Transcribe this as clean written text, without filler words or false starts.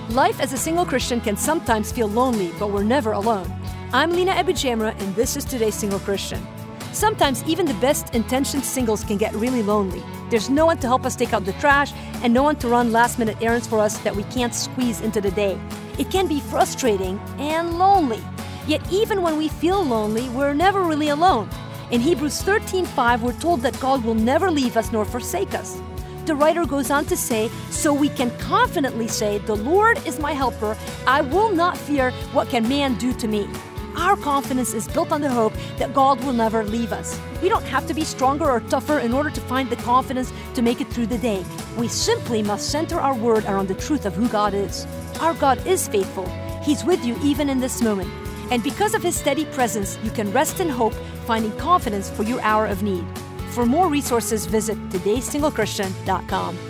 Life as a single Christian can sometimes feel lonely, but we're never alone. I'm Lina Abujamra, and this is Today's Single Christian. Sometimes even the best intentioned singles can get really lonely. There's no one to help us take out the trash and no one to run last-minute errands for us that we can't squeeze into the day. It can be frustrating and lonely. Yet even when we feel lonely, we're never really alone. In Hebrews 13:5, we're told that God will never leave us nor forsake us. The writer goes on to say, so we can confidently say, the Lord is my helper. I will not fear what can man do to me. Our confidence is built on the hope that God will never leave us. We don't have to be stronger or tougher in order to find the confidence to make it through the day. We simply must center our word around the truth of who God is. Our God is faithful. He's with you even in this moment. And because of His steady presence, you can rest in hope, finding confidence for your hour of need. For more resources, visit todayssinglechristian.com.